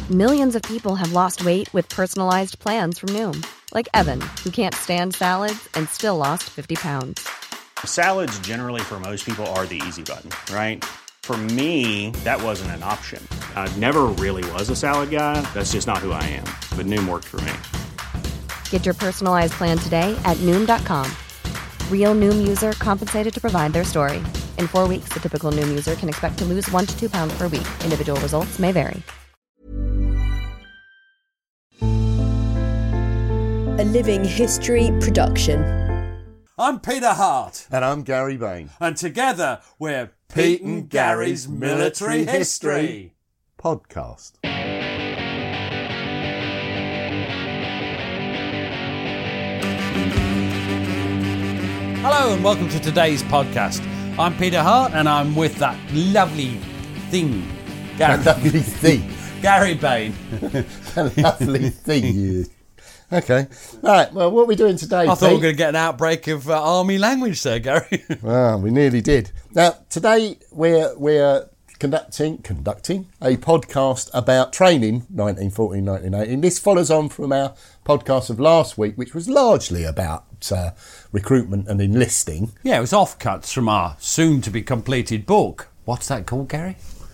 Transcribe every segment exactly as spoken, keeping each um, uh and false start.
Millions of people have lost weight with personalized plans from Noom. Like Evan, who can't stand salads and still lost fifty pounds. Salads generally for most people are the easy button, right? For me, that wasn't an option. I never really was a salad guy. That's just not who I am. But Noom worked for me. Get your personalized plan today at Noom dot com. Real Noom user compensated to provide their story. In four weeks, the typical Noom user can expect to lose one to two pounds per week. Individual results may vary. A Living History production. I'm Peter Hart. And I'm Gary Bain. And together we're Pete and Gary's Military History Podcast. Hello and welcome to today's podcast. I'm Peter Hart and I'm with that lovely thing. Gary, lovely thing. Gary Bain. A lovely thing, you... Okay. Right, well, what are we doing today, I thought Pete? we were going to get an outbreak of uh, army language there, Gary. Well, we nearly did. Now, today we're we're conducting conducting a podcast about training, nineteen fourteen to nineteen eighteen. This follows on from our podcast of last week, which was largely about uh, recruitment and enlisting. Yeah, it was offcuts from our soon-to-be-completed book. What's that called, Gary?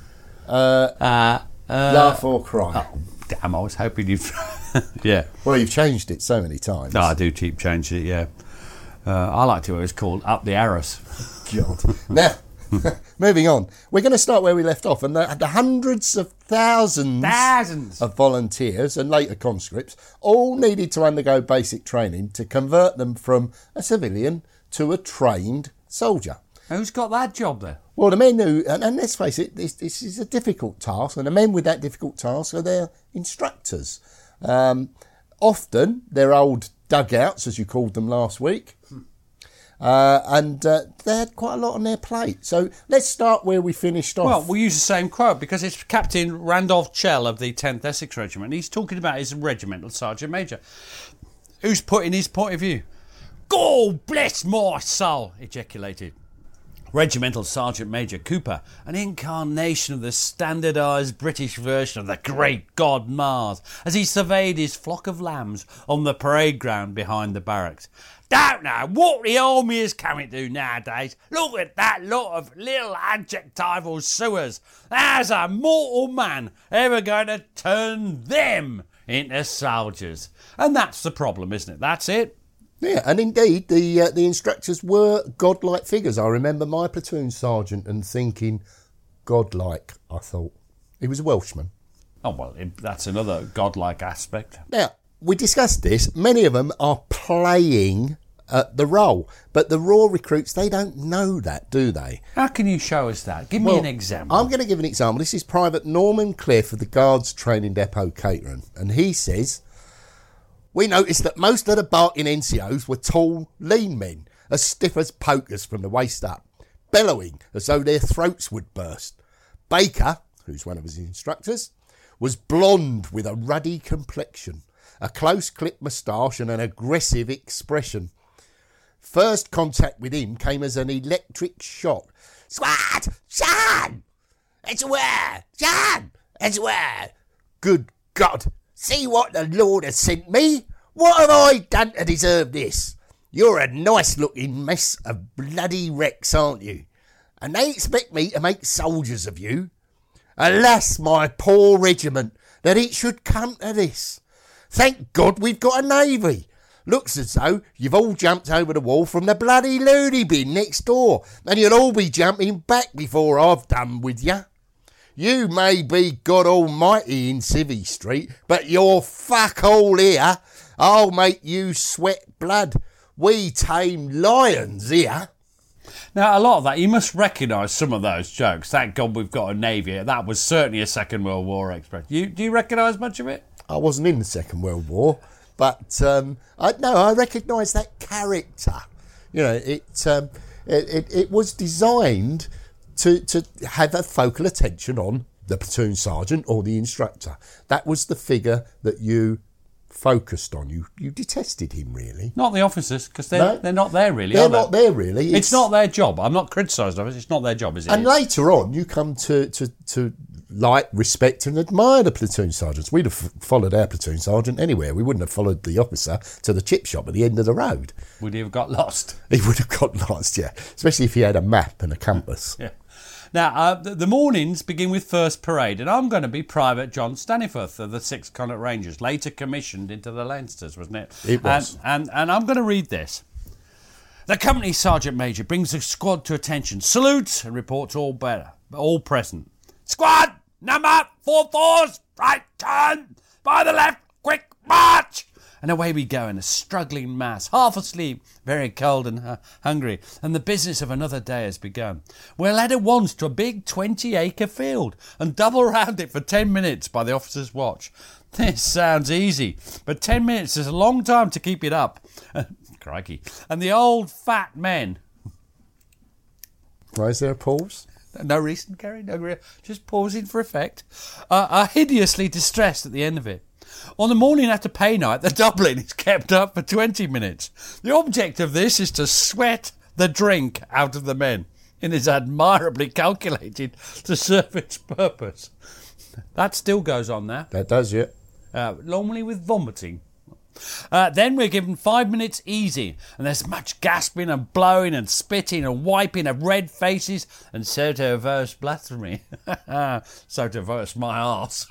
Uh, Uh, uh, Laugh or Cry. oh, damn, I was hoping you'd... yeah. Well, you've changed it so many times. No, I do keep changing it, yeah. Uh, I liked it when it was called Up the Arrows. God. Now, moving on. We're going to start where we left off. And the, the hundreds of thousands, Thousands of volunteers and later conscripts all needed to undergo basic training to convert them from a civilian to a trained soldier. Who's got that job there? Well, the men who, and, and let's face it, this, this is a difficult task, and the men with that difficult task are their instructors. Um, often they're old dugouts, as you called them last week, uh, and uh, they had quite a lot on their plate. So let's start where we finished off. Well, we'll use the same quote because it's Captain Randolph Chell of the tenth Essex Regiment. He's talking about his regimental sergeant major, who's putting his point of view. God bless my soul, ejaculated Regimental Sergeant Major Cooper, an incarnation of the standardised British version of the great god Mars, as he surveyed his flock of lambs on the parade ground behind the barracks. Don't know what the army is coming to nowadays. Look at that lot of little adjectival sewers. How's a mortal man ever going to turn them into soldiers? And that's the problem, isn't it? That's it. Yeah, and indeed, the uh, the instructors were godlike figures. I remember my platoon sergeant and thinking, godlike, I thought. He was a Welshman. Oh, well, that's another godlike aspect. Now, we discussed this. Many of them are playing uh, the role, but the raw recruits, they don't know that, do they? How can you show us that? Give me Well, an example. I'm going to give an example. This is Private Norman Cliff of the Guards Training Depot, Caterham, and he says... We noticed that most of the barking N C Os were tall, lean men, as stiff as pokers from the waist up, bellowing as though their throats would burst. Baker, who's one of his instructors, was blonde with a ruddy complexion, a close-clipped moustache and an aggressive expression. First contact with him came as an electric shock. Squad! Son! It's where! Son! It's where! Good God! See what the Lord has sent me? What have I done to deserve this? You're a nice-looking mess of bloody wrecks, aren't you? And they expect me to make soldiers of you? Alas, my poor regiment, that it should come to this. Thank God we've got a navy. Looks as though you've all jumped over the wall from the bloody loony bin next door, and you'll all be jumping back before I've done with you. You may be God Almighty in Civvy Street, but you're fuck all here. I'll make you sweat blood. We tame lions here. Now, a lot of that, you must recognise some of those jokes. Thank God we've got a navy. That was certainly a Second World War expression. You, do you recognise much of it? I wasn't in the Second World War, but um, I, no, I recognise that character. You know, it, um, it, it it was designed to to have a focal attention on the platoon sergeant or the instructor. That was the figure that you focused on. You you detested him, really. Not the officers, because they're, No. they're not there, really, They're are they? not there, really. It's, it's not their job. I'm not criticising of it. It's not their job, is it? And later on, you come to, to, to like, respect and admire the platoon sergeants. We'd have f- followed our platoon sergeant anywhere. We wouldn't have followed the officer to the chip shop at the end of the road. Would he have got lost? He would have got lost, yeah. Especially if he had a map and a compass. Yeah. Now, uh, the, the mornings begin with first parade, and I'm going to be Private John Staniforth of the sixth Connaught Rangers, later commissioned into the Leinsters, wasn't it? It was. And, and, and I'm going to read this. The company sergeant major brings the squad to attention, salutes and reports all better, all present. Squad number four fours, right turn, by the left, quick march. And away we go in a struggling mass, half asleep, very cold and uh, hungry, and the business of another day has begun. We're led at once to a big twenty-acre field and double round it for ten minutes by the officer's watch. This sounds easy, but ten minutes is a long time to keep it up. Crikey. And the old fat men... Why is there a pause? No reason, Gary, no reason. Just pausing for effect. Uh, are hideously distressed at the end of it. On the morning after pay night, the doubling is kept up for twenty minutes. The object of this is to sweat the drink out of the men. It is admirably calculated to serve its purpose. That still goes on now. That does, yeah. Uh, normally with vomiting. Uh, then we're given five minutes easy, and there's much gasping and blowing and spitting and wiping of red faces and so to averse blasphemy. So to averse my arse.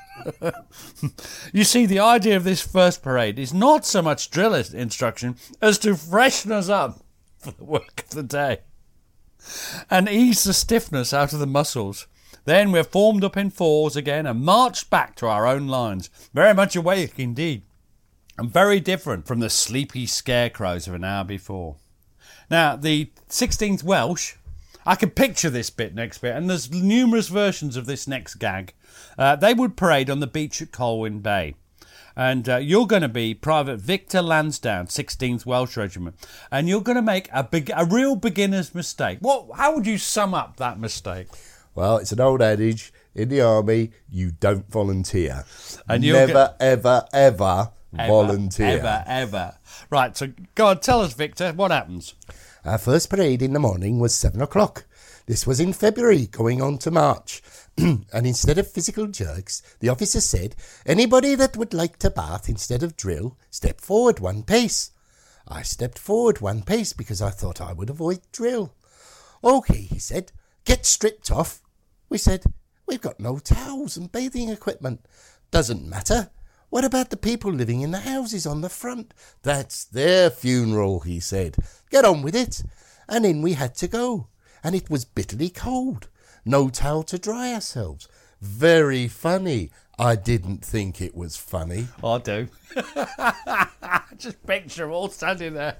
You see, the idea of this first parade is not so much drill instruction as to freshen us up for the work of the day and ease the stiffness out of the muscles. Then we're formed up in fours again and marched back to our own lines, very much awake indeed, and very different from the sleepy scarecrows of an hour before. Now, the sixteenth Welsh, I can picture this bit next bit, and there's numerous versions of this next gag. Uh, they would parade on the beach at Colwyn Bay. And uh, you're going to be Private Victor Lansdowne, sixteenth Welsh Regiment, and you're going to make a big, a real beginner's mistake. What? How would you sum up that mistake? Well, it's an old adage, in the army, you don't volunteer. And Never, go- ever, ever... Ever, volunteer. Ever, ever. Right, so go on, tell us, Victor, what happens? Our first parade in the morning was seven o'clock. This was in February, going on to March. And instead of physical jerks, the officer said, anybody that would like to bath instead of drill, step forward one pace. I stepped forward one pace because I thought I would avoid drill. OK, he said, get stripped off. We said, we've got no towels and bathing equipment. Doesn't matter. What about the people living in the houses on the front? That's their funeral, he said. Get on with it. And in we had to go. And it was bitterly cold. No towel to dry ourselves. Very funny. I didn't think it was funny. I do. Just picture them all standing there.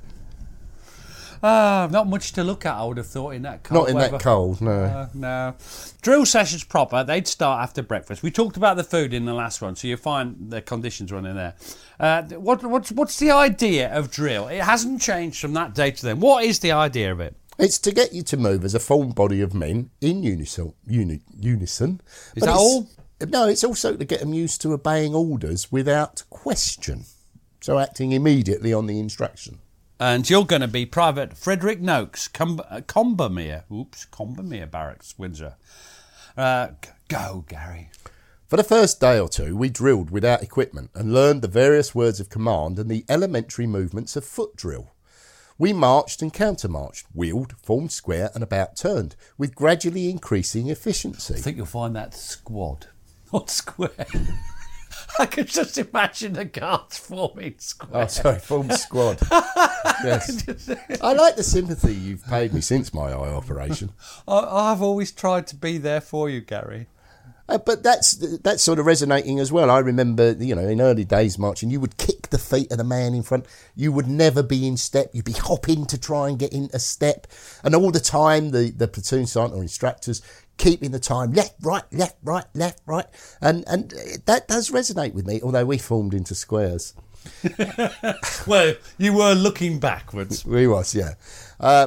Ah, not much to look at, I would have thought, in that cold Not in weather. that cold, no. Uh, no. Drill sessions proper, they'd start after breakfast. We talked about the food in the last one, so you find the conditions running there. Uh, what, what's, what's the idea of drill? It hasn't changed from that day to then. What is the idea of it? It's to get you to move as a formed body of men in unison. Uni, unison. Is But that it's- all? No, it's also to get them used to obeying orders without question. So acting immediately on the instruction. And you're going to be Private Frederick Noakes, Com- uh, Combermere. Oops, Combermere Barracks, Windsor. Uh, g- go, Gary. For the first day or two, we drilled without equipment and learned the various words of command and the elementary movements of foot drill. We marched and counter-marched, wheeled, formed square and about turned, with gradually increasing efficiency. I think you'll find that squad, not square. I could just imagine the guards forming square. Oh, sorry, formed squad. Yes. I like the sympathy you've paid me since my eye operation. I, I've always tried to be there for you, Gary. Uh, but that's that's sort of resonating as well. I remember, you know, in early days marching, you would kick the feet of the man in front. You would never be in step. You'd be hopping to try and get into step. And all the time, the, the platoon sergeant or instructors keeping the time, left, right, left, right, left, right. And, and that does resonate with me, although we formed into squares. Well, you were looking backwards. We was, yeah. Uh,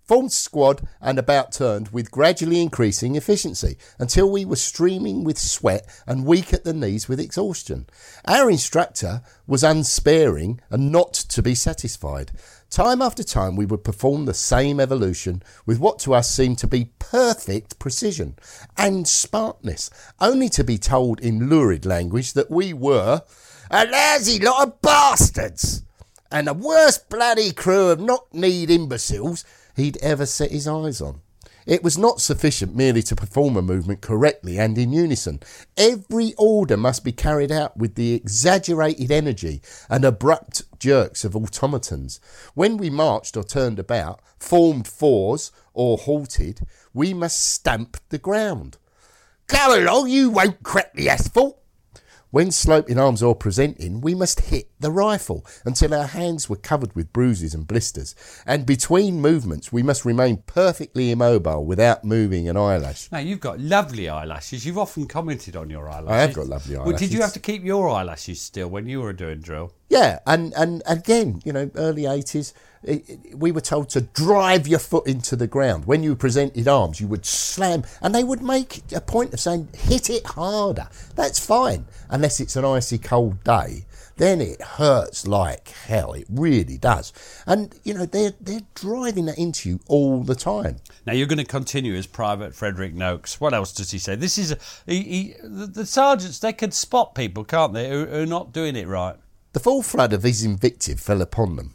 formed squad and about turned with gradually increasing efficiency until we were streaming with sweat and weak at the knees with exhaustion. Our instructor was unsparing and not to be satisfied. Time after time we would perform the same evolution with what to us seemed to be perfect precision and smartness, only to be told in lurid language that we were a lousy lot of bastards and the worst bloody crew of knock-kneed imbeciles he'd ever set his eyes on. It was not sufficient merely to perform a movement correctly and in unison. Every order must be carried out with the exaggerated energy and abrupt jerks of automatons. When we marched or turned about, formed fours or halted, we must stamp the ground. Go along, you won't crack the asphalt. When sloping arms or presenting, we must hit the rifle until our hands were covered with bruises and blisters, and between movements we must remain perfectly immobile without moving an eyelash. Now, you've got lovely eyelashes. You've often commented on your eyelashes. I have got lovely eyelashes. Well, did you have to keep your eyelashes still when you were doing drill? Yeah, and, and again, you know, early eighties, it, it, we were told to drive your foot into the ground. When you presented arms, you would slam, and they would make a point of saying, hit it harder. That's fine, unless it's an icy cold day. Then it hurts like hell. It really does. And, you know, they're, they're driving that into you all the time. Now, you're going to continue as Private Frederick Noakes. What else does he say? This is, a, he, he, the, the sergeants, they can spot people, can't they, who, who are not doing it right. The full flood of his invective fell upon them.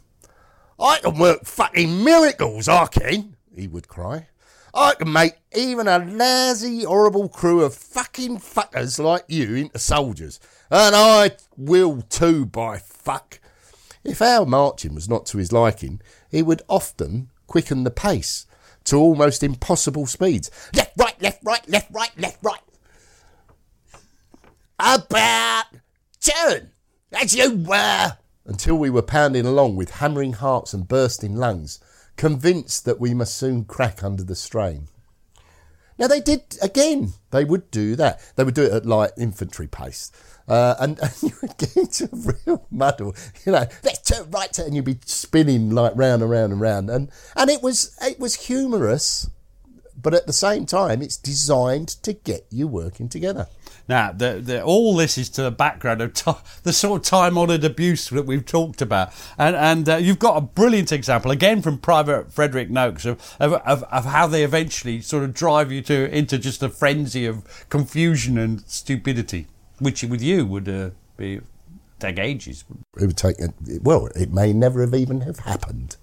I can work fucking miracles, I can, he would cry. I can make even a lousy, horrible crew of fucking fuckers like you into soldiers. And I will too, by fuck. If our marching was not to his liking, he would often quicken the pace to almost impossible speeds. Left, right, left, right, left, right, left, right. About turn, as you were. Until we were pounding along with hammering hearts and bursting lungs, convinced that we must soon crack under the strain. Now they did, again, they would do that. They would do it at light infantry pace. Uh, and, and you would get into a real muddle, you know, left turn, right turn, and you'd be spinning like round and round and round. And, and it was, it was humorous, but at the same time, it's designed to get you working together. Now, the, the, all this is to the background of t- the sort of time-honoured abuse that we've talked about. And, and uh, you've got a brilliant example, again from Private Frederick Noakes, of, of, of, of how they eventually sort of drive you to into just a frenzy of confusion and stupidity, which with you would uh, be take ages. It would take, well, it may never have even have happened.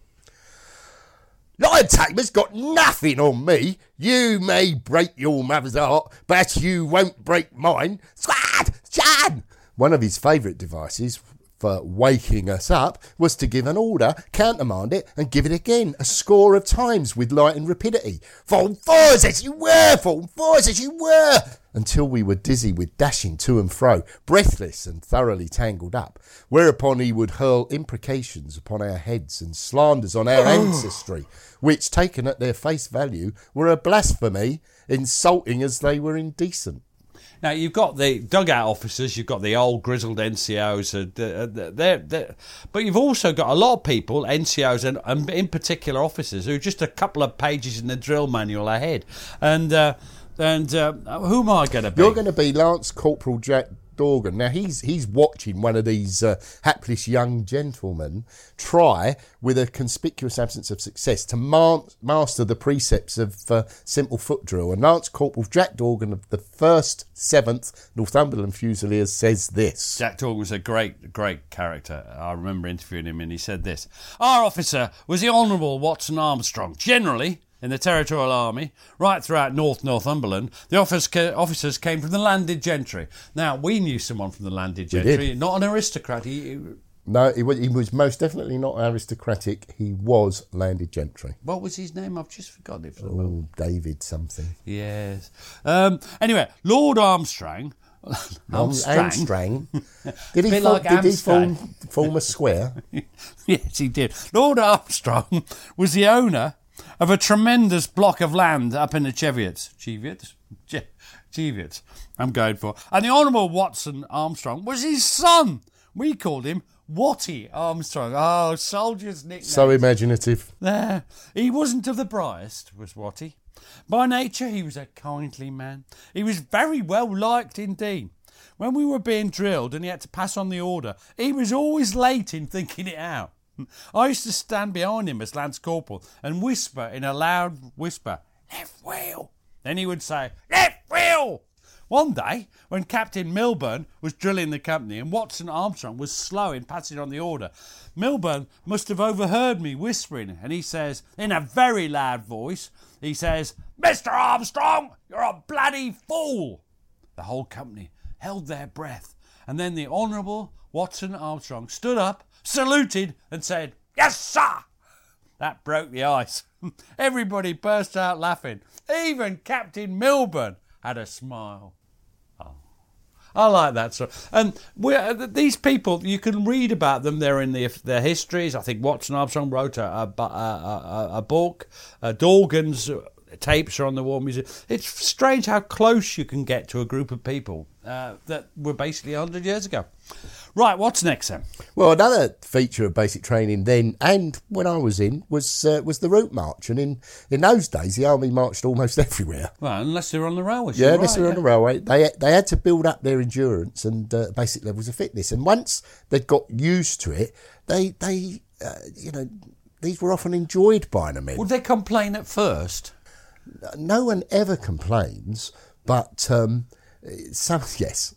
Lion Tamer's got nothing on me. You may break your mother's heart, but you won't break mine. Squad! Jan! One of his favourite devices for waking us up was to give an order, countermand it, and give it again a score of times with lightning rapidity. Form fours as you were! Form fours as you were! Until we were dizzy with dashing to and fro, breathless and thoroughly tangled up, whereupon he would hurl imprecations upon our heads and slanders on our ancestry, which, taken at their face value, were a blasphemy, insulting as they were indecent. Now, you've got the dugout officers, you've got the old grizzled N C Os, uh, they're, they're, but you've also got a lot of people, N C Os and, and in particular officers, who are just a couple of pages in the drill manual ahead. And uh, and uh, who am I going to be? You're going to be Lance Corporal Jack Dorgan. Now, he's he's watching one of these uh, hapless young gentlemen try, with a conspicuous absence of success, to ma- master the precepts of uh, simple foot drill. And Lance Corporal Jack Dorgan of the first, seventh Northumberland Fusiliers says this. Jack Dorgan was a great, great character. I remember interviewing him and he said this. Our officer was the Honourable Watson Armstrong. Generally, in the Territorial Army, right throughout North Northumberland, the officers came from the landed gentry. Now, we knew someone from the landed gentry, not an aristocrat. He, no, he was, he was most definitely not aristocratic. He was landed gentry. What was his name? I've just forgotten it. Oh, David something. Yes. Um, anyway, Lord Armstrong... Armstrong. Armstrong. Did he, bit form, like did he Armstrong. form, form a square? Yes, he did. Lord Armstrong was the owner of a tremendous block of land up in the Cheviots. Cheviots? Che- Cheviots, I'm going for. And the Honourable Watson Armstrong was his son. We called him Watty Armstrong. Oh, soldier's nickname. So imaginative. There. He wasn't of the brightest, was Watty. By nature, he was a kindly man. He was very well liked indeed. When we were being drilled and he had to pass on the order, he was always late in thinking it out. I used to stand behind him as Lance Corporal and whisper in a loud whisper, "Left wheel." Then he would say, "Left wheel." One day, when Captain Milburn was drilling the company and Watson Armstrong was slow in passing on the order, Milburn must have overheard me whispering, and he says, in a very loud voice, he says, "Mister Armstrong, you're a bloody fool." The whole company held their breath, and then the Honourable Watson Armstrong stood up, saluted, and said, "Yes, sir." That broke the ice. Everybody burst out laughing. Even Captain Milburn had a smile. Oh, I like that sort. And we're, these people, you can read about them. They're in the, their histories. I think Watson Armstrong wrote a, a, a, a, a book. Uh, Dorgan's tapes are on the War Museum. It's strange how close you can get to a group of people uh, that were basically one hundred years ago. Right, what's next then? Well, another feature of basic training then, and when I was in, was uh, was the route march. And in, in those days, the army marched almost everywhere. Well, unless they were on the railway. Yeah, right, unless they were yeah. on the railway. They, they had to build up their endurance and uh, basic levels of fitness. And once they'd got used to it, they, they uh, you know, these were often enjoyed by the men. Would they complain at first? No one ever complains, but um, some, yes.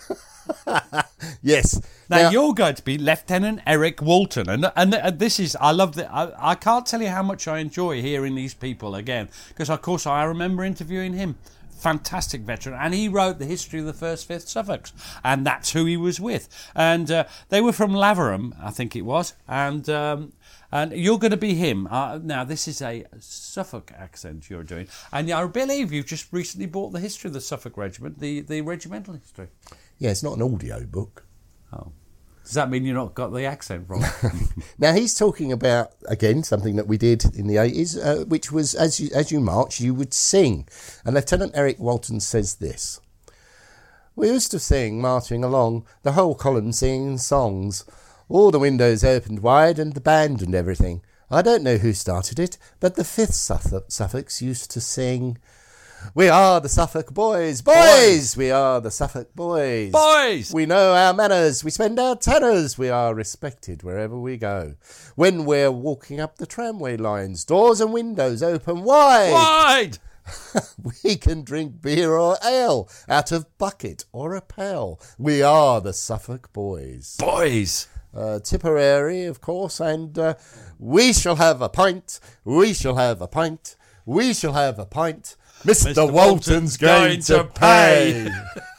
Yes. Now, Now, you're going to be Lieutenant Eric Walton, and and, and this is I love that. I, I can't tell you how much I enjoy hearing these people again, because of course I remember interviewing him. Fantastic veteran, and he wrote the history of the first, fifth Suffolks, and that's who he was with. And uh, they were from Laverham, I think it was, and um, and you're going to be him. Uh, now, this is a Suffolk accent you're doing, and I believe you've just recently bought the history of the Suffolk Regiment, the the regimental history. yeah, it's not an audio book. Oh. Does that mean you've not got the accent wrong? Now he's talking about again something that we did in the eighties, uh, which was as you as you march, you would sing. And Lieutenant Eric Walton says this: "We used to sing marching along, the whole column singing songs, all the windows opened wide and the band and everything. I don't know who started it, but the fifth Suffolk, Suffolks used to sing." We are the Suffolk boys, boys! Boys! We are the Suffolk boys. Boys! We know our manners, we spend our tenors, we are respected wherever we go. When we're walking up the tramway lines, doors and windows open wide. Wide! We can drink beer or ale out of bucket or a pail. We are the Suffolk boys. Boys! Uh, Tipperary, of course, and uh, we shall have a pint, we shall have a pint, we shall have a pint. Mister Mister Walton's going, Walton's to going to pay.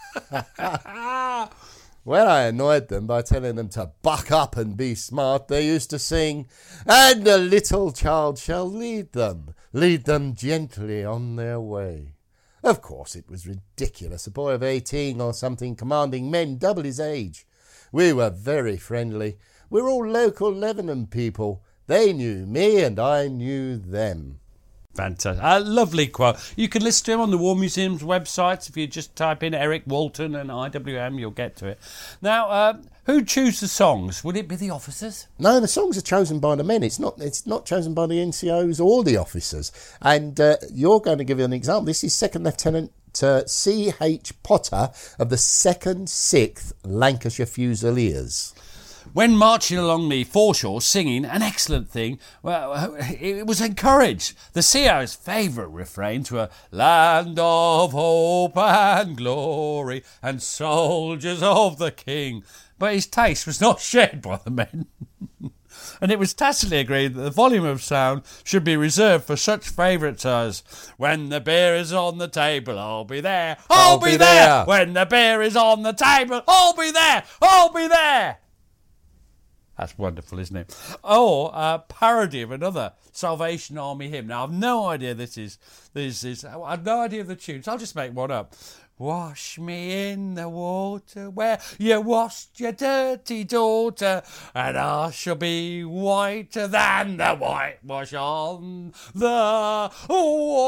When I annoyed them by telling them to buck up and be smart, they used to sing, "And a little child shall lead them, lead them gently on their way." Of course, it was ridiculous. A boy of eighteen or something commanding men double his age. We were very friendly. We're all local Levenham people. They knew me and I knew them. Fantastic. A lovely quote. You can listen to him on the War Museum's website. If you just type in Eric Walton and I W M, you'll get to it. Now, uh, who'd choose the songs? Would it be the officers? No, the songs are chosen by the men. It's not It's not chosen by the N C Os or the officers. And uh, you're going to give you an example. This is Second Lieutenant uh, C H Potter of the second, sixth Lancashire Fusiliers. When marching along the foreshore singing, an excellent thing, well, it was encouraged. The C O's favourite refrains were "Land of hope and glory and soldiers of the king." But his taste was not shared by the men. And it was tacitly agreed that the volume of sound should be reserved for such favourites as "When the beer is on the table, I'll be there, I'll, I'll be, be there. there. When the beer is on the table, I'll be there, I'll be there." That's wonderful, isn't it? Or a parody of another Salvation Army hymn. Now, I've no idea this is, this is, I've no idea of the tunes. I'll just make one up. Wash me in the water where you washed your dirty daughter, and I shall be whiter than the whitewash on the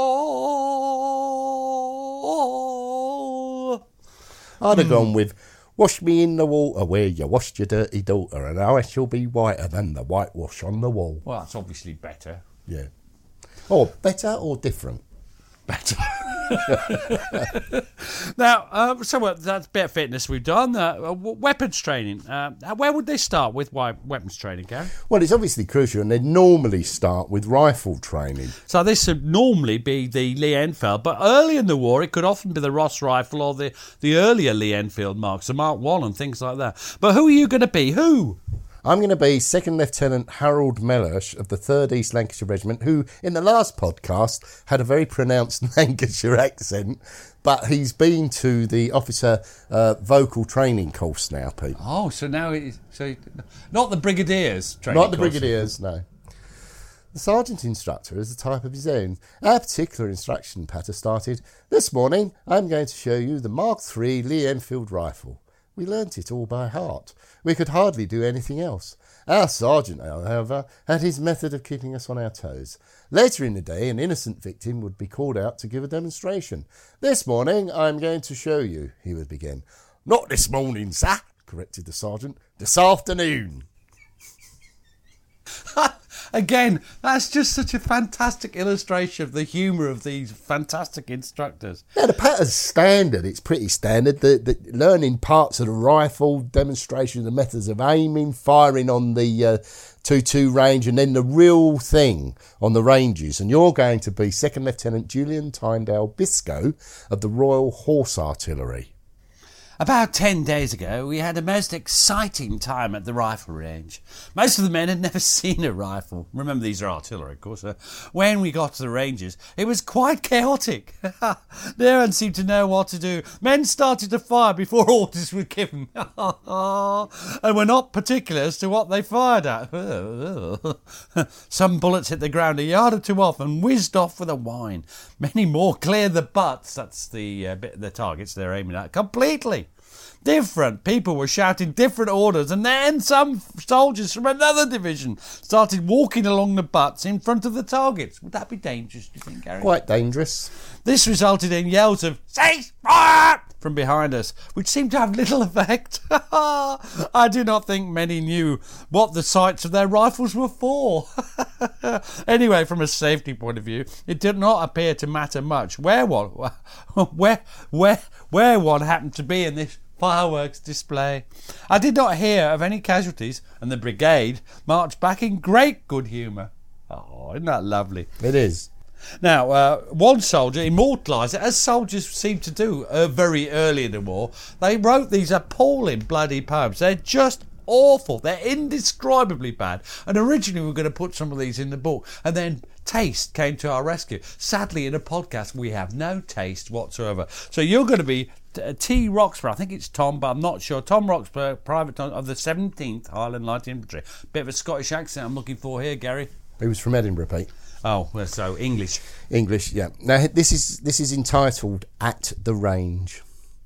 wall. I'd have gone with Wash me in the water where you washed your dirty daughter, and I shall be whiter than the whitewash on the wall. Well, that's obviously better. Yeah. Or better or different? Better. Now, uh, so uh, that's a bit of fitness we've done. Uh, w- weapons training. Uh, where would they start with wi- weapons training, Gary? Well, it's obviously crucial, and they normally start with rifle training. So this would normally be the Lee Enfield, but early in the war it could often be the Ross rifle or the, the earlier Lee Enfield marks, the Mark one and things like that. But who are you going to be? Who? I'm going to be Second Lieutenant Harold Mellish of the third East Lancashire Regiment, who in the last podcast had a very pronounced Lancashire accent, but he's been to the officer uh, vocal training course now, Pete. Oh, so now it's so not the Brigadiers training Not the course. Brigadiers, no. The sergeant instructor is a type of his own. Our particular instruction pattern started, this morning I'm going to show you the Mark three Lee Enfield rifle. We learnt it all by heart. We could hardly do anything else. Our sergeant, however, had his method of keeping us on our toes. Later in the day, an innocent victim would be called out to give a demonstration. This morning, I'm going to show you, he would begin. Not this morning, sir, corrected the sergeant. This afternoon. Again, that's just such a fantastic illustration of the humour of these fantastic instructors. Yeah, the pattern's standard. It's pretty standard. The, the learning parts of the rifle, demonstration of the methods of aiming, firing on the uh, two two range, and then the real thing on the ranges. And you're going to be Second Lieutenant Julian Tyndale Biscoe of the Royal Horse Artillery. About ten days ago, we had a most exciting time at the rifle range. Most of the men had never seen a rifle. Remember, these are artillery, of course. Uh, when we got to the ranges, it was quite chaotic. No one seemed to know what to do. Men started to fire before orders were given. And were not particular as to what they fired at. Some bullets hit the ground a yard or two off and whizzed off with a whine. Many more cleared the butts, that's the uh, bit, the targets they're aiming at, completely. Different people were shouting different orders, and then some soldiers from another division started walking along the butts in front of the targets. Would that be dangerous, do you think, Gary? Quite dangerous. This resulted in yells of "Cease fire!" from behind us, which seemed to have little effect. I do not think many knew what the sights of their rifles were for. Anyway, from a safety point of view, it did not appear to matter much where one, where, where, where one happened to be in this fireworks display. I did not hear of any casualties, and the brigade marched back in great good humour. Oh, isn't that lovely? It is. Now, uh, one soldier immortalised it, as soldiers seem to do uh, very early in the war. They wrote these appalling bloody poems. They're just awful. They're indescribably bad. And originally we were going to put some of these in the book, and then taste came to our rescue. Sadly, in a podcast, we have no taste whatsoever. So you're going to be T. Roxburgh, I think it's Tom, but I'm not sure. Tom Roxburgh, Private Tom of the seventeenth Highland Light Infantry. Bit of a Scottish accent I'm looking for here, Gary. He was from Edinburgh, Pete. Oh, well, so English. English, yeah. Now, this is this is entitled At the Range.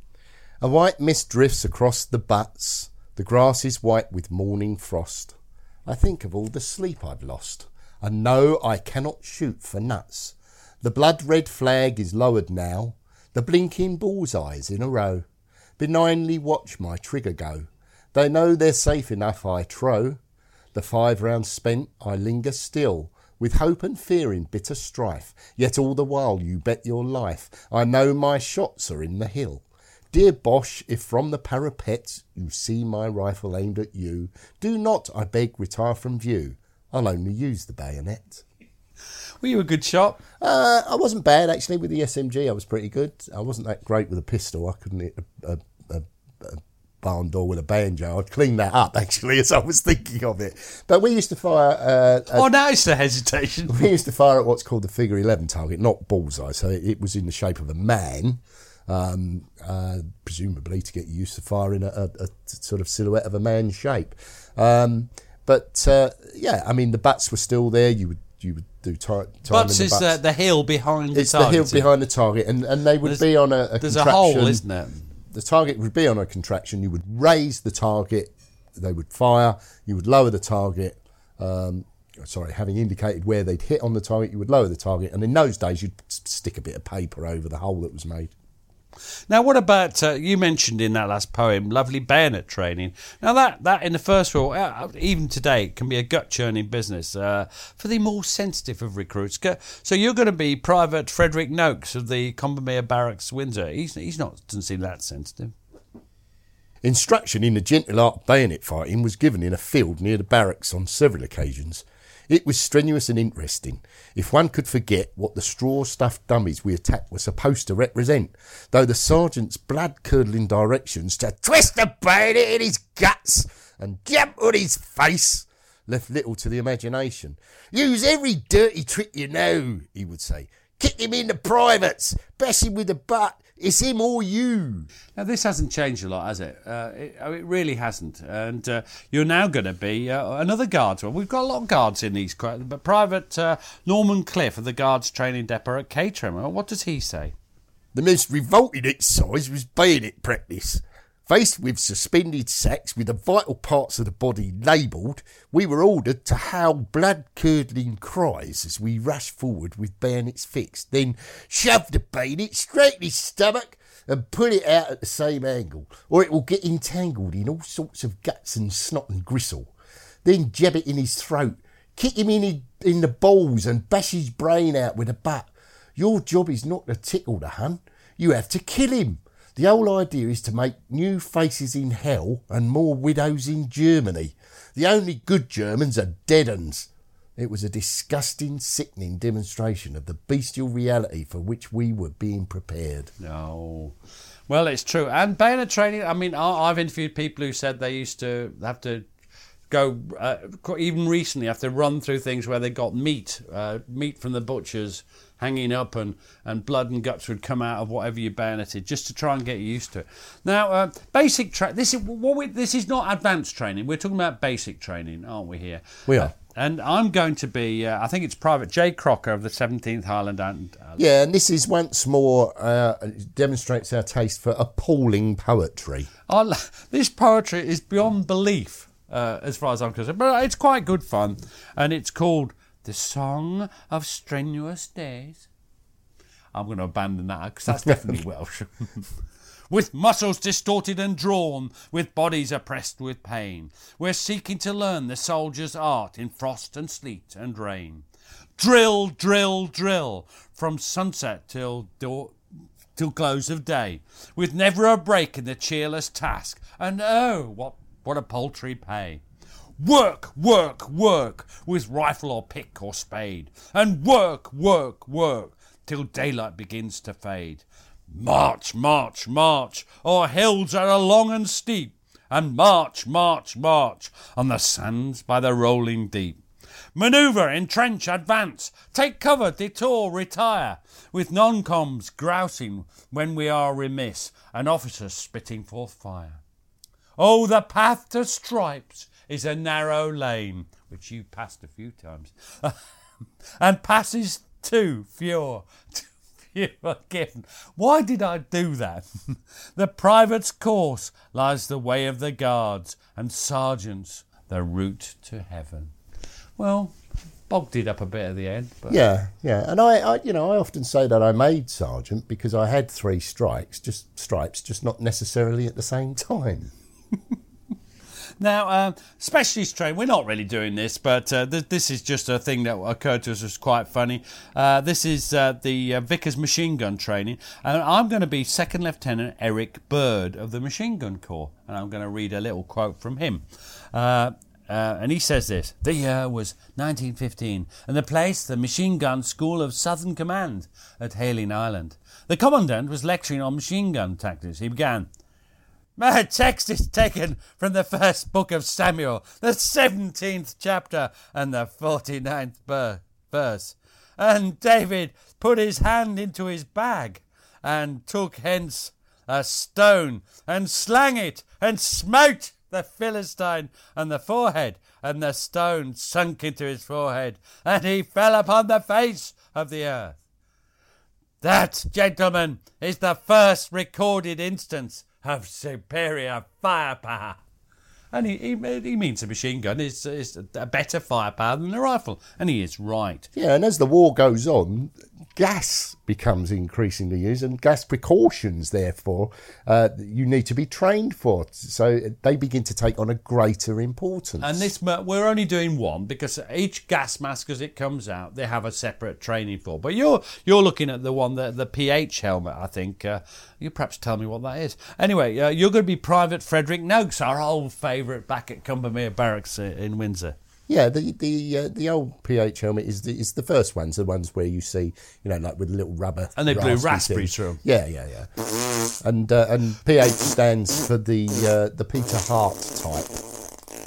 A white mist drifts across the butts. The grass is white with morning frost. I think of all the sleep I've lost. And know I cannot shoot for nuts. The blood-red flag is lowered now. The blinking bullseyes in a row benignly watch my trigger go. They know they're safe enough, I trow. The five rounds spent, I linger still, with hope and fear in bitter strife. Yet all the while you bet your life, I know my shots are in the hill. Dear Boche, if from the parapet you see my rifle aimed at you, do not, I beg, retire from view. I'll only use the bayonet. Were you a good shot? Uh, I wasn't bad, actually, with the S M G. I was pretty good. I wasn't that great with a pistol. I couldn't hit a, a, a, a barn door with a banjo. I'd clean that up, actually, as I was thinking of it. But we used to fire... Uh, oh, now it's the hesitation. We used to fire at what's called the figure eleven target, not bullseye. So it, it was in the shape of a man, um, uh, presumably to get used to firing a, a, a sort of silhouette of a man's shape. Um, but, uh, yeah, I mean, the butts were still there. You would you would do time, time Butts in the is butts. the, the hill behind the it's target. It's the hill behind the target, and, and they would there's, be on a, a There's contraction. a hole, isn't there? The target would be on a contraction. You would raise the target, they would fire, you would lower the target. Um, sorry, having indicated where they'd hit on the target, you would lower the target, and in those days you'd stick a bit of paper over the hole that was made. Now, what about, uh, you mentioned in that last poem, lovely bayonet training. Now, that, that in the First World War, uh, even today, can be a gut-churning business uh, for the more sensitive of recruits. So you're going to be Private Frederick Noakes of the Combermere Barracks, Windsor. He's, he's not, doesn't seem that sensitive. Instruction in the gentle art of bayonet fighting was given in a field near the barracks on several occasions. It was strenuous and interesting, if one could forget what the straw-stuffed dummies we attacked were supposed to represent, though the sergeant's blood-curdling directions to twist the bayonet in his guts and jump on his face left little to the imagination. Use every dirty trick you know, he would say. Kick him in the privates, bash him with the butt. It's him or you. Now, this hasn't changed a lot, has it? Uh, it, it really hasn't. And uh, you're now going to be uh, another guardsman. We've got a lot of guards in these, but Private uh, Norman Cliff of the Guards Training Depot at Caterham. What does he say? The most revolting exercise was bayonet practice. Faced with suspended sacks with the vital parts of the body labelled, we were ordered to howl blood-curdling cries as we rushed forward with bayonets fixed, then shove the bayonet straight in his stomach and pull it out at the same angle, or it will get entangled in all sorts of guts and snot and gristle. Then jab it in his throat, kick him in, his, in the balls and bash his brain out with a butt. Your job is not to tickle the Hun, you have to kill him. The whole idea is to make new faces in hell and more widows in Germany. The only good Germans are dead uns. It was a disgusting, sickening demonstration of the bestial reality for which we were being prepared. No. Well, it's true. And bayonet training, I mean, I've interviewed people who said they used to have to go, uh, even recently, have to run through things where they got meat, uh, meat from the butchers hanging up, and, and blood and guts would come out of whatever you bayoneted, just to try and get used to it. Now, uh, basic tra- this is what we, this is not advanced training. We're talking about basic training, aren't we? Here we are. Uh, and I'm going to be, uh, I think it's Private Jay Crocker of the seventeenth Highland. And, uh, yeah, and this is once more uh, demonstrates our taste for appalling poetry. I'll, this poetry is beyond belief, uh, as far as I'm concerned, but it's quite good fun, and it's called The Song of Strenuous Days. I'm going to abandon that because that's definitely Welsh. With muscles distorted and drawn, with bodies oppressed with pain, we're seeking to learn the soldier's art in frost and sleet and rain. Drill, drill, drill, from sunset till dawn, till close of day, with never a break in the cheerless task, and oh, what, what a paltry pay. Work, work, work, with rifle or pick or spade, and work, work, work, till daylight begins to fade. March, march, march, o'er hills that are long and steep, and march, march, march, on the sands by the rolling deep. Manoeuvre, entrench, advance, take cover, detour, retire, with non-coms grousing when we are remiss, and officers spitting forth fire. Oh, the path to stripes is a narrow lane, which you passed a few times, and passes too few, too few are given. Why did I do that? The private's course lies the way of the guards, and sergeants the route to heaven. Well, bogged it up a bit at the end. But. Yeah, yeah, and I, I, you know, I often say that I made sergeant because I had three strikes, just stripes, just not necessarily at the same time. Now, uh, specialist training, we're not really doing this, but uh, th- this is just a thing that occurred to us was quite funny. Uh, this is uh, the uh, Vickers machine gun training, and I'm going to be Second Lieutenant Eric Bird of the Machine Gun Corps, and I'm going to read a little quote from him. Uh, uh, and he says this: the year was nineteen fifteen, and the place the Machine Gun School of Southern Command at Hayling Island. The Commandant was lecturing on machine gun tactics. He began, "My text is taken from the first book of Samuel, the seventeenth chapter and the forty-ninth verse. And David put his hand into his bag and took hence a stone and slang it and smote the Philistine on the forehead, and the stone sunk into his forehead, and he fell upon the face of the earth. That, gentlemen, is the first recorded instance of superior firepower." And he, he, he means a machine gun is, is a better firepower than a rifle. And he is right. Yeah, and as the war goes on, gas becomes increasingly used, and gas precautions, therefore, uh, you need to be trained for. So they begin to take on a greater importance. And this, we're only doing one because each gas mask, as it comes out, they have a separate training for. But you're you're looking at the one, the, the P H helmet, I think. Uh, you perhaps tell me what that is. Anyway, uh, you're going to be Private Frederick Noakes, our old favourite back at Cumbermere Barracks in Windsor. Yeah, the the uh, the old P H helmet is the is the first ones, the ones where you see, you know, like with little rubber. And they blew raspberries things. through them. Yeah, yeah, yeah. and uh, and P H stands for the uh, the Peter Hart type.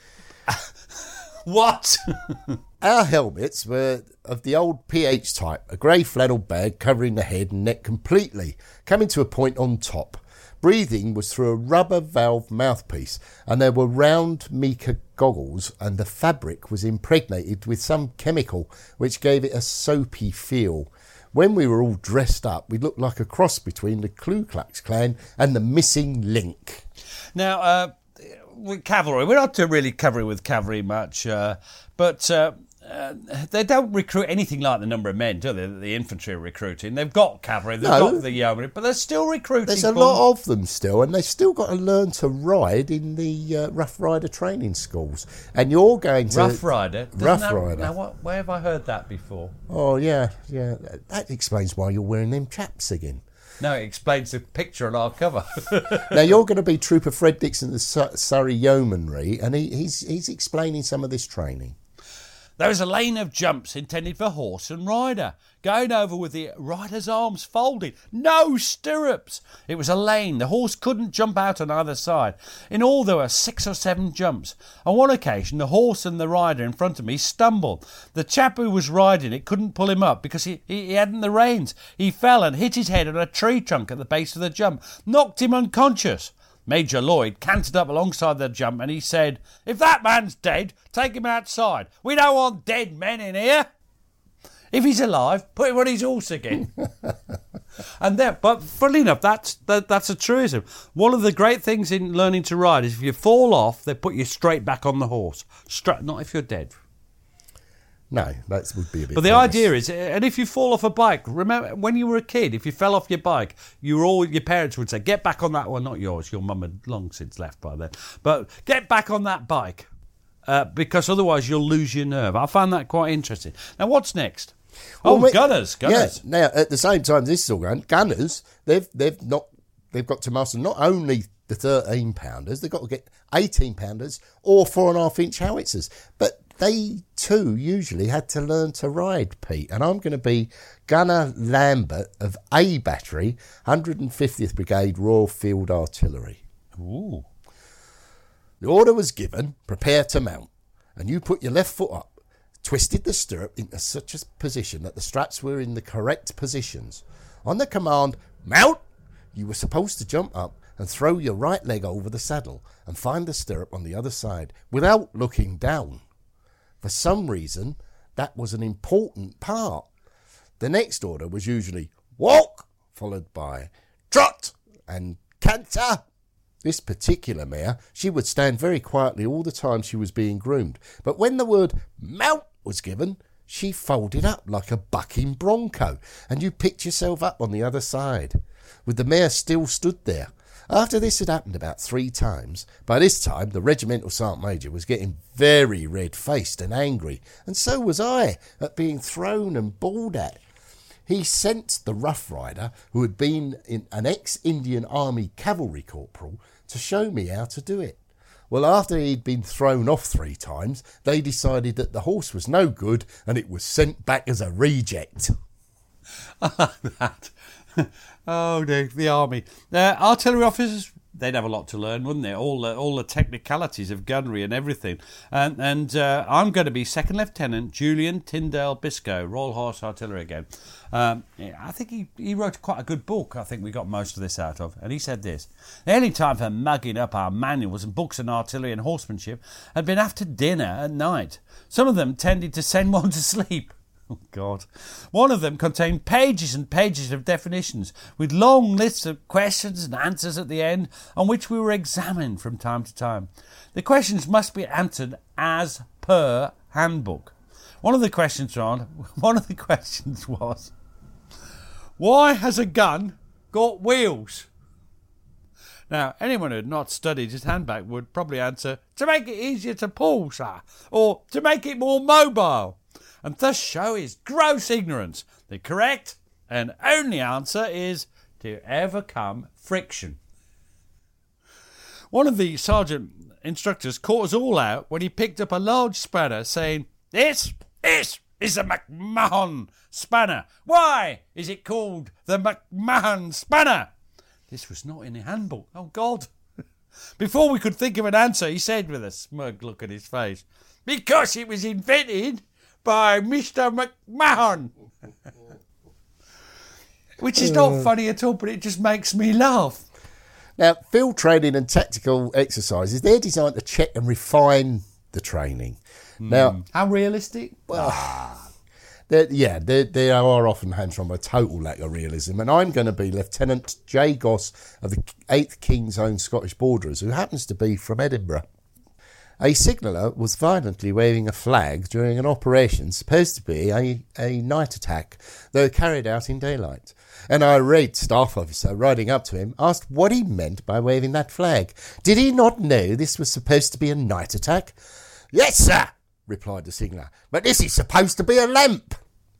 What? Our helmets were of the old P H type, a grey flannel bag covering the head and neck completely, coming to a point on top. Breathing was through a rubber valve mouthpiece, and there were round mica goggles, and the fabric was impregnated with some chemical which gave it a soapy feel. When we were all dressed up, we looked like a cross between the Ku Klux Klan and the Missing Link. Now, uh, with cavalry, we're not really covering with cavalry much, uh, but... Uh, Uh, they don't recruit anything like the number of men, do they? The infantry are recruiting. They've got cavalry, they've No. got the yeomanry, but they're still recruiting. There's a lot of them still, and they've still got to learn to ride in the uh, Rough Rider training schools. And you're going to... Rough Rider? Doesn't Rough that, Rider. Now, what, where have I heard that before? Oh, yeah, yeah. That explains why you're wearing them chaps again. No, it explains the picture on our cover. Now, you're going to be Trooper Fred Dixon of the Sur- Surrey Yeomanry, and he, he's, he's explaining some of this training. There is a lane of jumps intended for horse and rider, going over with the rider's arms folded, no stirrups. It was a lane. The horse couldn't jump out on either side. In all, there were six or seven jumps. On one occasion, the horse and the rider in front of me stumbled. The chap who was riding it couldn't pull him up because he, he, he hadn't the reins. He fell and hit his head on a tree trunk at the base of the jump, knocked him unconscious. Major Lloyd cantered up alongside the jump and he said, "If that man's dead, take him outside. We don't want dead men in here. If he's alive, put him on his horse again." And then, but funnily enough, that's that, that's a truism. One of the great things in learning to ride is if you fall off, they put you straight back on the horse. Straight, not if you're dead. No, that would be a bit... But the famous. idea is, and if you fall off a bike, remember when you were a kid, if you fell off your bike, you were all your parents would say, "Get back on that one." Not yours, your mum had long since left by then. But get back on that bike, uh, because otherwise you'll lose your nerve. I found that quite interesting. Now, what's next? Oh, Well, we- gunners, gunners. Yeah, now, at the same time this is all going, gunners, they've, they've, not, they've got to master not only the thirteen pounders, they've got to get eighteen pounders or four and a half inch howitzers. But they too usually had to learn to ride, Pete. And I'm going to be Gunner Lambert of A Battery, one hundred fiftieth Brigade Royal Field Artillery. Ooh. The order was given, prepare to mount. And you put your left foot up, twisted the stirrup into such a position that the straps were in the correct positions. On the command, mount, you were supposed to jump up and throw your right leg over the saddle and find the stirrup on the other side without looking down. For some reason, that was an important part. The next order was usually walk, followed by trot and canter. This particular mare, she would stand very quietly all the time she was being groomed. But when the word mount was given, she folded up like a bucking bronco, and you picked yourself up on the other side, with the mare still stood there. After this had happened about three times, by this time the regimental sergeant major was getting very red-faced and angry, and so was I at being thrown and bawled at. He sent the Rough Rider, who had been in an ex-Indian Army cavalry corporal, to show me how to do it. Well, after he'd been thrown off three times, they decided that the horse was no good and it was sent back as a reject. That. Oh, the, the army. Uh, artillery officers, they'd have a lot to learn, wouldn't they? All the, all the technicalities of gunnery and everything. And, and uh, I'm going to be Second Lieutenant Julian Tyndale Biscoe, Royal Horse Artillery again. Um, yeah, I think he, he wrote quite a good book. I think we got most of this out of. And he said this: "The only time for mugging up our manuals and books on artillery and horsemanship had been after dinner at night. Some of them tended to send one to sleep." Oh, God. One of them contained pages and pages of definitions, with long lists of questions and answers at the end, on which we were examined from time to time. The questions must be answered as per handbook. One of the questions, Ron, one of the questions was, why has a gun got wheels? Now, anyone who had not studied his handbag would probably answer, to make it easier to pull, sir, or to make it more mobile, and thus show his gross ignorance. The correct and only answer is to overcome friction. One of the sergeant instructors caught us all out when he picked up a large spanner, saying, This, this is a McMahon spanner. Why is it called the McMahon spanner? This was not in the handbook. Oh, God. Before we could think of an answer, he said with a smug look at his face, because it was invented by Mister McMahon. Which is not funny at all, but it just makes me laugh. Now, field training and tactical exercises, they're designed to check and refine the training. Mm. Now, how realistic? Well, They're, yeah, they they are often hands from a total lack of realism. And I'm going to be Lieutenant J. Goss of the eighth King's Own Scottish Borderers, who happens to be from Edinburgh. A signaller was violently waving a flag during an operation supposed to be a, a night attack, though carried out in daylight. An irate staff officer riding up to him asked what he meant by waving that flag. Did he not know this was supposed to be a night attack? Yes, sir, replied the signaller, but this is supposed to be a lamp.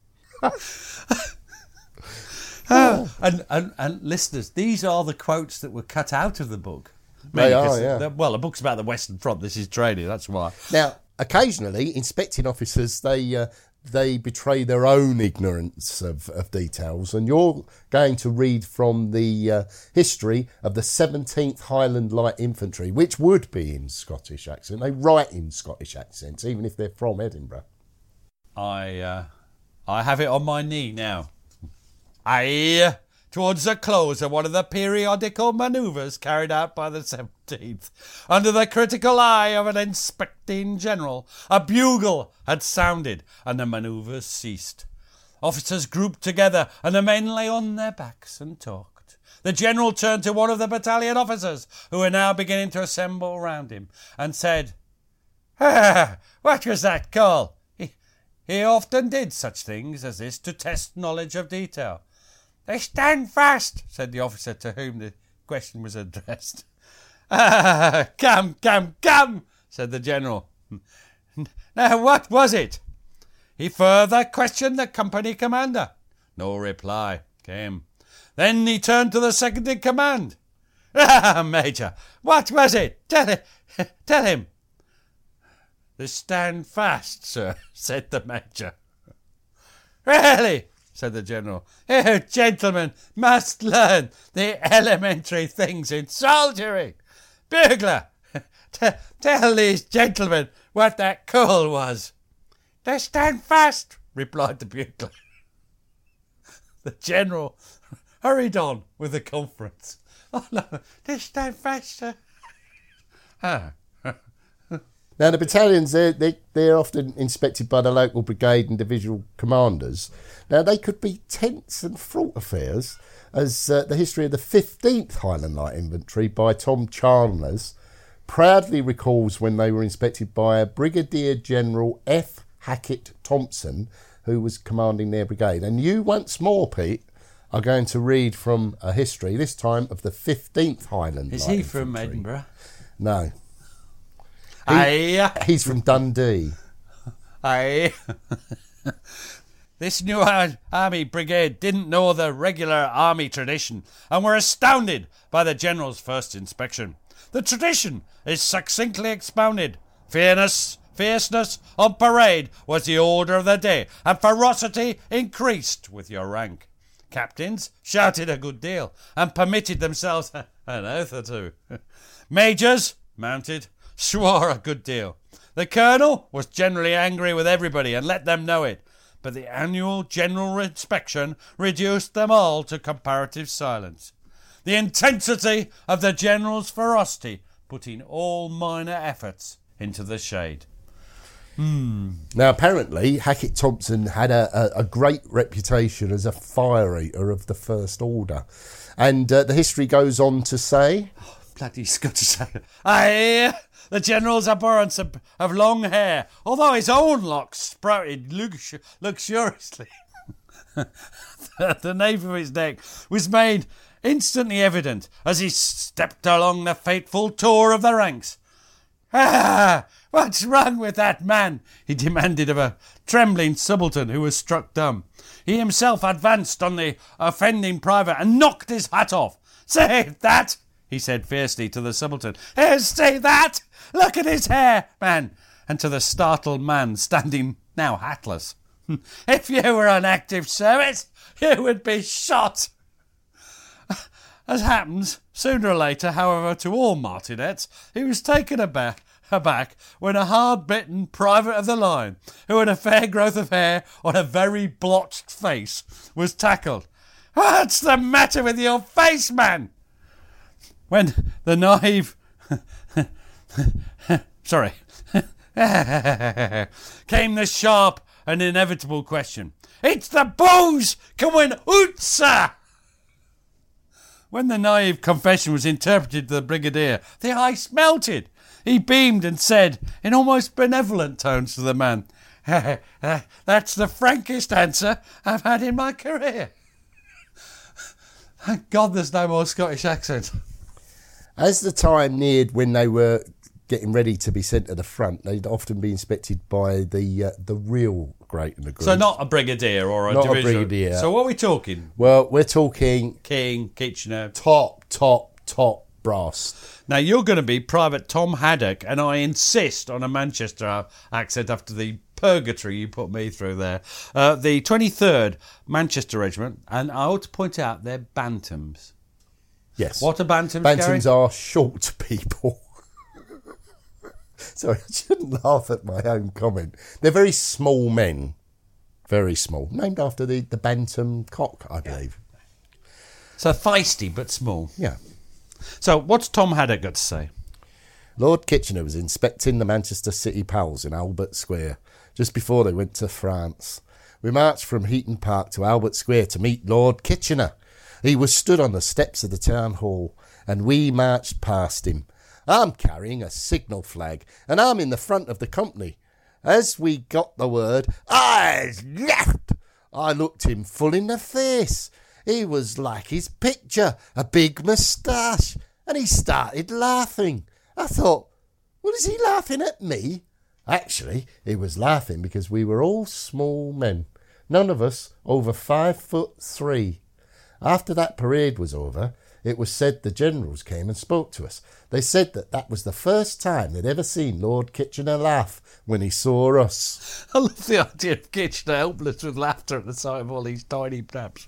uh, and, and and listeners, these are the quotes that were cut out of the book. They are, yeah. Well, the book's about the Western Front. This is training, that's why. Now, occasionally, inspecting officers, they uh, they betray their own ignorance of, of details, and you're going to read from the uh, history of the seventeenth Highland Light Infantry, which would be in Scottish accent. They write in Scottish accents, even if they're from Edinburgh. I... Uh... I have it on my knee now. Aye, towards the close of one of the periodical manoeuvres carried out by the seventeenth, under the critical eye of an inspecting general, a bugle had sounded, and the manoeuvres ceased. Officers grouped together, and the men lay on their backs and talked. The general turned to one of the battalion officers, who were now beginning to assemble round him, and said, ah, what was that call? He often did such things as this to test knowledge of detail. They stand fast, said the officer to whom the question was addressed. Ah, come, come, come, said the general. Now, what was it? He further questioned the company commander. No reply came. Then he turned to the second in command. Ah, Major, what was it? Tell him. Tell him. They stand fast, sir, said the Major. Really, said the General. You gentlemen must learn the elementary things in soldiery. Bugler, t- tell these gentlemen what that call was. They stand fast, replied the bugler. The General hurried on with the conference. Oh, no, they stand fast, sir. Ah. Now, the battalions, they're, they, they're often inspected by the local brigade and divisional commanders. Now, they could be tense and fraught affairs, as uh, the history of the fifteenth Highland Light Infantry by Tom Chalmers proudly recalls when they were inspected by a Brigadier General F. Hackett Thompson, who was commanding their brigade. And you, once more, Pete, are going to read from a history, this time of the fifteenth Highland Is Light he from Infantry. Edinburgh? No. He, Aye. He's from Dundee. Aye. This new army brigade didn't know the regular army tradition and were astounded by the general's first inspection. The tradition is succinctly expounded. Fairness, fierceness on parade was the order of the day, and ferocity increased with your rank. Captains shouted a good deal and permitted themselves an oath or two. Majors mounted swore a good deal. The colonel was generally angry with everybody and let them know it, but the annual general inspection reduced them all to comparative silence. The intensity of the general's ferocity putting all minor efforts into the shade. Hmm. Now, apparently, Hackett Thompson had a, a, a great reputation as a fire eater of the First Order. And uh, the history goes on to say... Oh, bloody Scottish to say it. I hear the General's abhorrence of, of long hair, although his own locks sprouted lux- luxuriously. the, the nape of his neck was made instantly evident as he stepped along the fateful tour of the ranks. Ah, what's wrong with that man? He demanded of a trembling subaltern who was struck dumb. He himself advanced on the offending private and knocked his hat off. Say that, he said fiercely to the subaltern. Hey, say that! Look at his hair, man! And to the startled man standing now hatless. If you were on active service, you would be shot. As happens, sooner or later, however, to all martinets, he was taken aback, aback when a hard-bitten private of the line, who had a fair growth of hair on a very blotched face, was tackled. What's the matter with your face, man? When the naive... Sorry. came the sharp and inevitable question. It's the booze coming out, sir! When the naive confession was interpreted to the brigadier, the ice melted. He beamed and said, in almost benevolent tones to the man, that's the frankest answer I've had in my career. Thank God there's no more Scottish accent. As the time neared when they were getting ready to be sent to the front, they'd often be inspected by the uh, the real great in the group. So not a brigadier or a not division. a brigadier. So what are we talking? Well, we're talking King, Kitchener. top, top, top brass. Now you're going to be Private Tom Haddock, and I insist on a Manchester accent after the purgatory you put me through there. Uh, the twenty-third Manchester Regiment, and I ought to point out they're bantams. Yes. What are bantams, Bantams Gary? are short people. Sorry, I shouldn't laugh at my own comment. They're very small men. Very small. Named after the, the bantam cock, I believe. So feisty but small. Yeah. So what's Tom Haddock got to say? Lord Kitchener was inspecting the Manchester City Pals in Albert Square just before they went to France. We marched from Heaton Park to Albert Square to meet Lord Kitchener. He was stood on the steps of the town hall, and we marched past him. I'm carrying a signal flag, and I'm in the front of the company. As we got the word, eyes left, I looked him full in the face. He was like his picture, a big moustache, and he started laughing. I thought, well, is he laughing at me? Actually, he was laughing because we were all small men, none of us over five foot three. After that parade was over, it was said the generals came and spoke to us. They said that that was the first time they'd ever seen Lord Kitchener laugh when he saw us. I love the idea of Kitchener helpless with laughter at the sight of all these tiny taps.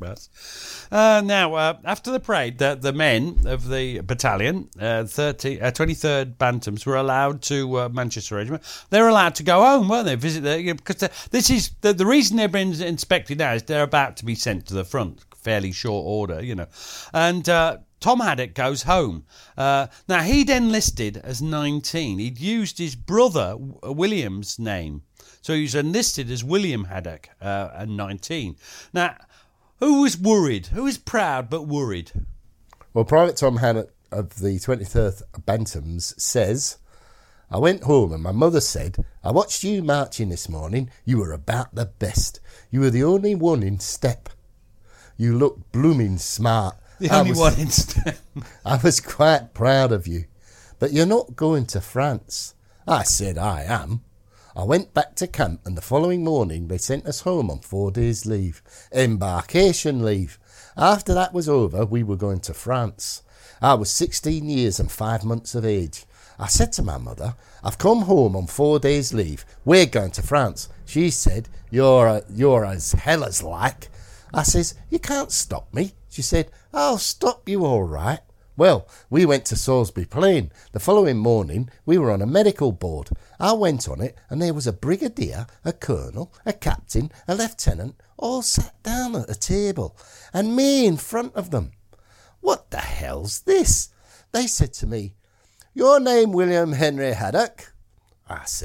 Uh, now, uh, after the parade, the, the men of the battalion, uh, thirty, uh, twenty-third Bantams, were allowed to uh, Manchester Regiment. They were allowed to go home, weren't they? Visit their, you know, because this is the, the reason they've been inspected now is they're about to be sent to the front. Fairly short order, you know. And uh, Tom Haddock goes home. Uh, now, he'd enlisted as nineteen. He'd used his brother William's name. So he was enlisted as William Haddock uh, at nineteen. Now, who was worried? Who was proud but worried? Well, Private Tom Haddock of the twenty-third Bantams says, I went home and my mother said, I watched you marching this morning. You were about the best. You were the only one in step. You look blooming smart. The I only was, one in step. I was quite proud of you. But you're not going to France. I said I am. I went back to camp and the following morning they sent us home on four days' leave. Embarkation leave. After that was over, we were going to France. I was sixteen years and five months of age. I said to my mother, I've come home on four days' leave. We're going to France. She said, you're, a, you're as hell as like. I says, you can't stop me. She said, I'll stop you all right. Well, we went to Salisbury Plain. The following morning, we were on a medical board. I went on it, and there was a brigadier, a colonel, a captain, a lieutenant, all sat down at a table, and me in front of them. What the hell's this? They said to me, your name William Henry Haddock? I said,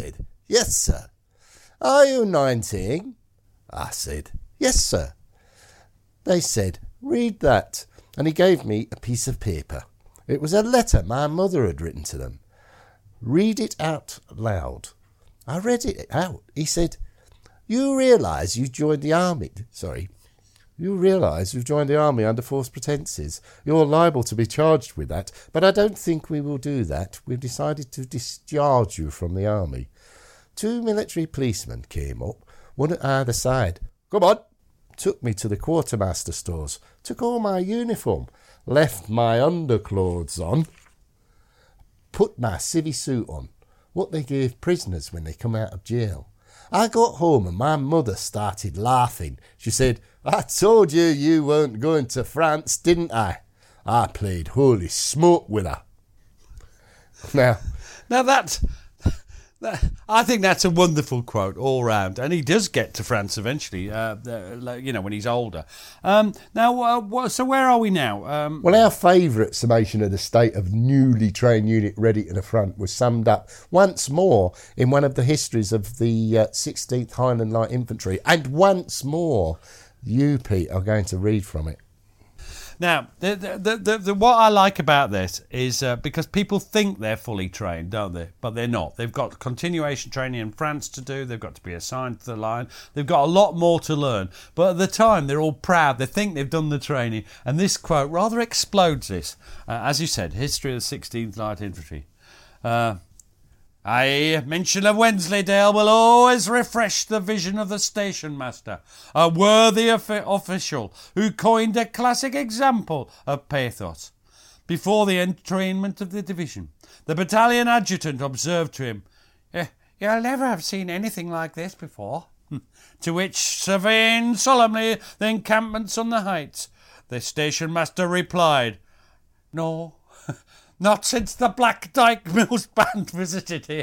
Yes, sir. Are you nineteen? I said, yes, sir. They said, read that. And he gave me a piece of paper. It was a letter my mother had written to them. Read it out loud. I read it out. He said, you realise you joined the army. Sorry. You realise you've joined the army under false pretences. You're liable to be charged with that, but I don't think we will do that. We've decided to discharge you from the army. Two military policemen came up, one at either side. Come on. Took me to the quartermaster stores, took all my uniform, left my underclothes on, put my civvy suit on, what they gave prisoners when they come out of jail. I got home and my mother started laughing. She said, I told you you weren't going to France, didn't I? I played holy smoke with her. Now, now that's... I think that's a wonderful quote all round, and he does get to France eventually. Uh, you know, when he's older. Um, now, uh, what, so where are we now? Um, well, our favourite summation of the state of newly trained unit ready to the front was summed up once more in one of the histories of the uh, sixteenth Highland Light Infantry, and once more, you, Pete, are going to read from it. Now, the, the, the, the, what I like about this is uh, because people think they're fully trained, don't they? But they're not. They've got continuation training in France to do. They've got to be assigned to the line. They've got a lot more to learn. But at the time, they're all proud. They think they've done the training. And this quote rather explodes this. Uh, as you said, history of the sixteenth Light Infantry. Uh, Aye, mention of Wensleydale will always refresh the vision of the station master, a worthy official who coined a classic example of pathos. Before the entrainment of the division, the battalion adjutant observed to him, "You'll never have seen anything like this before." To which, surveying solemnly the encampments on the heights, the station master replied, "No, not since the Black Dyke Mills Band visited here."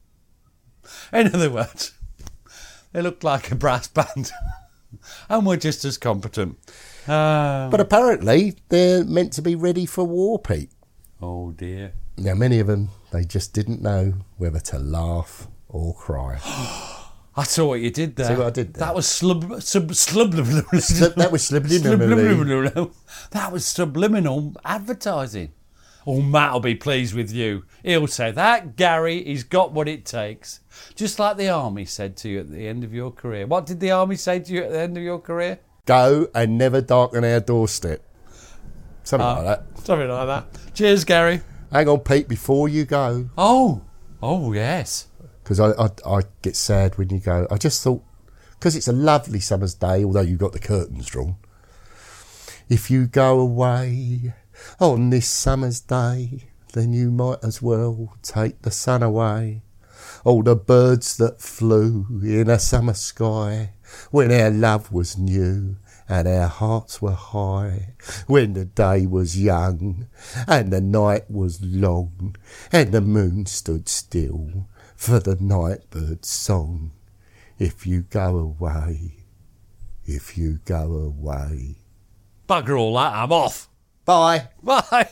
In other words, they looked like a brass band and were just as competent. Um, but apparently they're meant to be ready for war, Pete. Oh dear. Now, many of them, they just didn't know whether to laugh or cry. I saw what you did there. See what I did there? That was slub, sub, subliminal. That was subliminal. That was subliminal advertising. Oh, Matt'll be pleased with you. He'll say, that Gary, he's got what it takes. Just like the army said to you at the end of your career. What did the army say to you at the end of your career? Go and never darken our doorstep. Something uh, like that. Something like that. Cheers, Gary. Hang on, Pete, before you go. Oh, oh yes. Because I, I, I get sad when you go. I just thought, because it's a lovely summer's day, although you've got the curtains drawn. If you go away on this summer's day, then you might as well take the sun away. All the birds that flew in a summer sky, when our love was new and our hearts were high, when the day was young and the night was long, and the moon stood still for the night bird's song. If you go away, if you go away. Bugger all that, I'm off. Bye. Bye.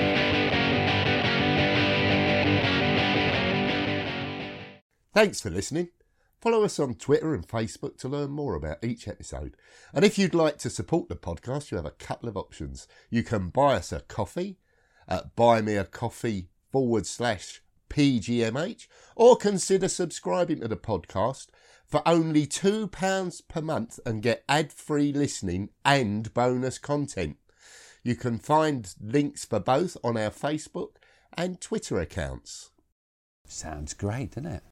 Thanks for listening. Follow us on Twitter and Facebook to learn more about each episode. And if you'd like to support the podcast, you have a couple of options. You can buy us a coffee at buymeacoffee forward slash PGMH, or consider subscribing to the podcast for only two pounds per month and get ad-free listening and bonus content. You can find links for both on our Facebook and Twitter accounts. Sounds great, doesn't it?